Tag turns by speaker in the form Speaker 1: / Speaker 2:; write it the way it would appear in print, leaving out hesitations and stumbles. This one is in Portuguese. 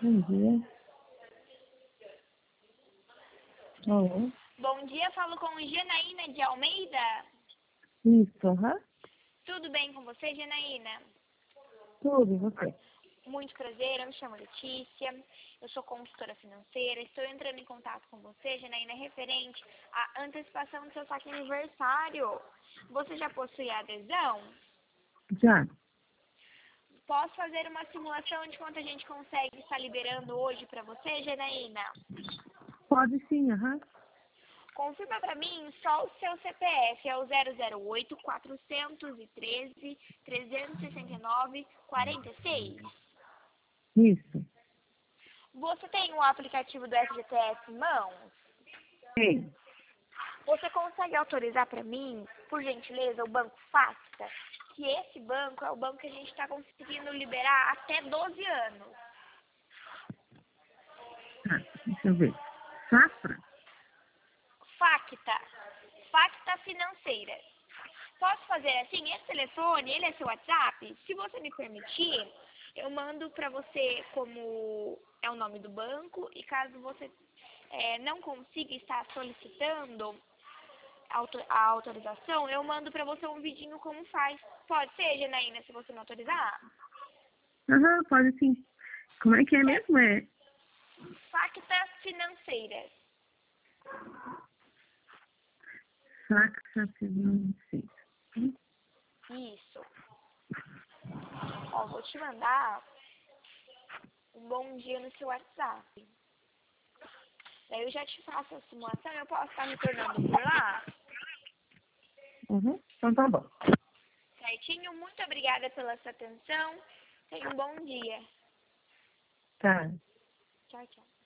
Speaker 1: Bom dia. Alô?
Speaker 2: Bom dia, falo com Janaína de Almeida.
Speaker 1: Isso, aham.
Speaker 2: Tudo bem com você, Janaína?
Speaker 1: Tudo, e você?
Speaker 2: Muito prazer, eu me chamo Letícia, eu sou consultora financeira, estou entrando em contato com você, Janaína, referente à antecipação do seu saque aniversário. Você já possui a adesão?
Speaker 1: Já.
Speaker 2: Posso fazer uma simulação de quanto a gente consegue estar liberando hoje para você, Janaína?
Speaker 1: Pode sim, aham.
Speaker 2: Confirma para mim só o seu CPF, é o 008-413-369-46.
Speaker 1: Isso.
Speaker 2: Você tem o aplicativo do FGTS em mãos?
Speaker 1: Tem.
Speaker 2: Você consegue autorizar para mim, por gentileza, o Banco Facta? Que esse banco é o banco que a gente está conseguindo liberar até 12 anos.
Speaker 1: Tá, deixa eu ver. Safra?
Speaker 2: Facta. Facta Financeira. Posso fazer assim? Esse telefone, ele é seu WhatsApp? Se você me permitir, eu mando para você como é o nome do banco e caso você não consiga estar solicitando a autorização, eu mando para você um vidinho como faz. Pode ser, Janaína, se você me autorizar?
Speaker 1: Aham, pode sim. Como é que é mesmo? É
Speaker 2: Facta Financeira.
Speaker 1: Saxa Financeira.
Speaker 2: Isso. Ó, vou te mandar um bom dia no seu WhatsApp. Daí eu já te faço a simulação, eu posso estar retornando por lá?
Speaker 1: Uhum. Então tá bom.
Speaker 2: Certinho? Muito obrigada pela sua atenção. Tenha um bom dia.
Speaker 1: Tá.
Speaker 2: Tchau, tchau.